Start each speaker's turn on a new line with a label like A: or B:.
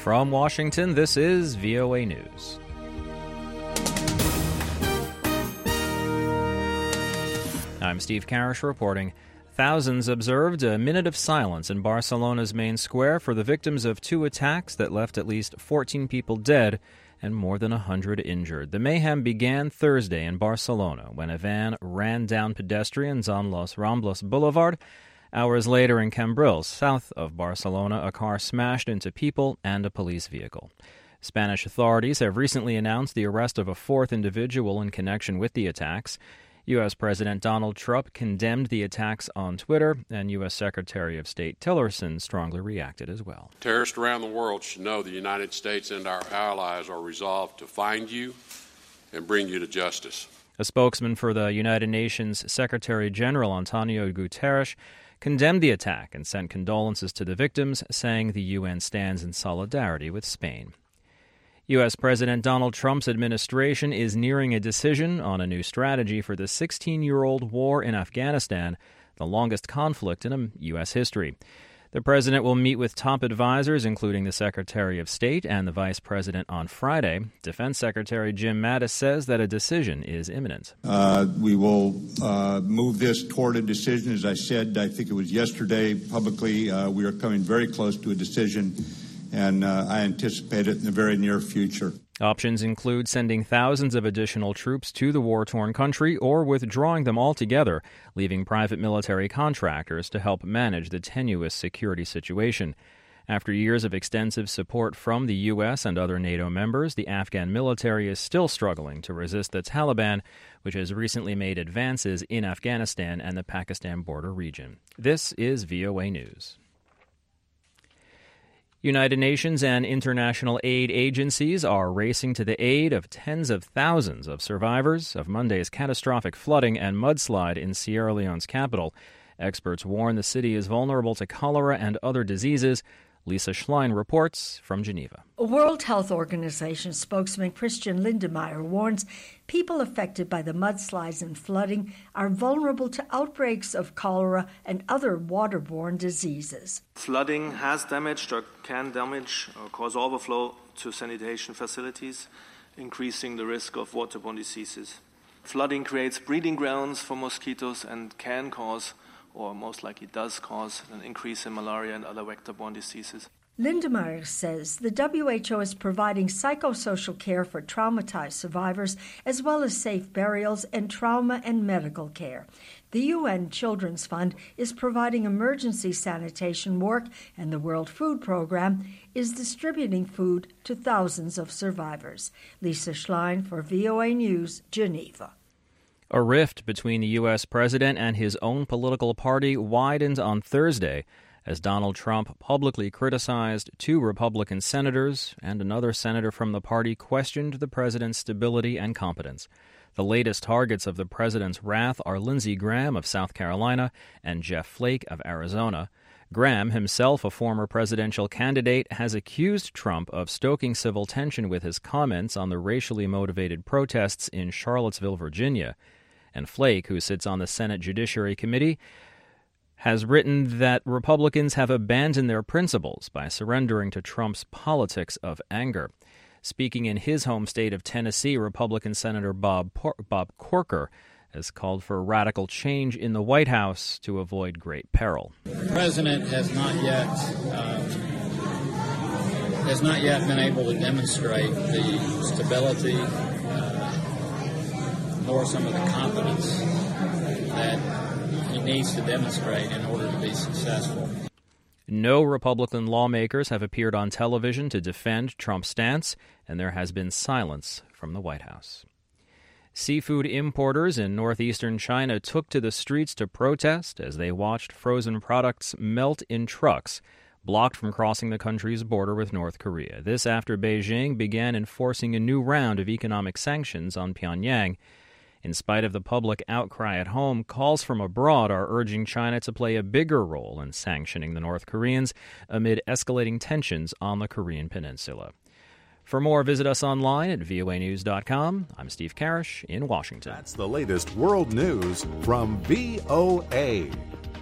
A: From Washington, this is VOA News. I'm Steve Karish reporting. Thousands observed a minute of silence in Barcelona's main square for the victims of two attacks that left at least 14 people dead and more than 100 injured. The mayhem began Thursday in Barcelona when a van ran down pedestrians on Los Ramblas Boulevard. Hours later in Cambrils, south of Barcelona, a car smashed into people and a police vehicle. Spanish authorities have recently announced the arrest of a fourth individual in connection with the attacks. U.S. President Donald Trump condemned the attacks on Twitter, and U.S. Secretary of State Tillerson strongly reacted as well.
B: Terrorists around the world should know the United States and our allies are resolved to find you and bring you to justice.
A: A spokesman for the United Nations Secretary General Antonio Guterres condemned the attack and sent condolences to the victims, saying the UN stands in solidarity with Spain. U.S. President Donald Trump's administration is nearing a decision on a new strategy for the 16-year-old war in Afghanistan, the longest conflict in U.S. history. The president will meet with top advisors, including the Secretary of State and the Vice President, on Friday. Defense Secretary Jim Mattis says that a decision is imminent.
C: We will move this toward a decision. As I said, I think it was yesterday publicly, we are coming very close to a decision, and I anticipate it in the very near future.
A: Options include sending thousands of additional troops to the war-torn country or withdrawing them altogether, leaving private military contractors to help manage the tenuous security situation. After years of extensive support from the U.S. and other NATO members, the Afghan military is still struggling to resist the Taliban, which has recently made advances in Afghanistan and the Pakistan border region. This is VOA News. United Nations and international aid agencies are racing to the aid of tens of thousands of survivors of Monday's catastrophic flooding and mudslide in Sierra Leone's capital. Experts warn the city is vulnerable to cholera and other diseases. Lisa Schlein reports from Geneva.
D: World Health Organization spokesman Christian Lindemeyer warns people affected by the mudslides and flooding are vulnerable to outbreaks of cholera and other waterborne diseases.
E: Flooding has damaged or can damage or cause overflow to sanitation facilities, increasing the risk of waterborne diseases. Flooding creates breeding grounds for mosquitoes and can cause, or most likely does cause, an increase in malaria and other vector-borne diseases.
D: Lindemeyer says the WHO is providing psychosocial care for traumatized survivors, as well as safe burials and trauma and medical care. The UN Children's Fund is providing emergency sanitation work, and the World Food Program is distributing food to thousands of survivors. Lisa Schlein for VOA News, Geneva.
A: A rift between the U.S. president and his own political party widened on Thursday as Donald Trump publicly criticized two Republican senators, and another senator from the party questioned the president's stability and competence. The latest targets of the president's wrath are Lindsey Graham of South Carolina and Jeff Flake of Arizona. Graham, himself a former presidential candidate, has accused Trump of stoking civil tension with his comments on the racially motivated protests in Charlottesville, Virginia. And Flake, who sits on the Senate Judiciary Committee, has written that Republicans have abandoned their principles by surrendering to Trump's politics of anger. Speaking in his home state of Tennessee, Republican Senator Bob Corker has called for radical change in the White House to avoid great peril.
F: The president has not yet been able to demonstrate the stability nor some of the competence that he needs to demonstrate in order to be successful.
A: No Republican lawmakers have appeared on television to defend Trump's stance, and there has been silence from the White House. Seafood importers in northeastern China took to the streets to protest as they watched frozen products melt in trucks, blocked from crossing the country's border with North Korea. This after Beijing began enforcing a new round of economic sanctions on Pyongyang. In spite of the public outcry at home, calls from abroad are urging China to play a bigger role in sanctioning the North Koreans amid escalating tensions on the Korean peninsula. For more, visit us online at voanews.com. I'm Steve Karish in Washington.
G: That's the latest world news from VOA.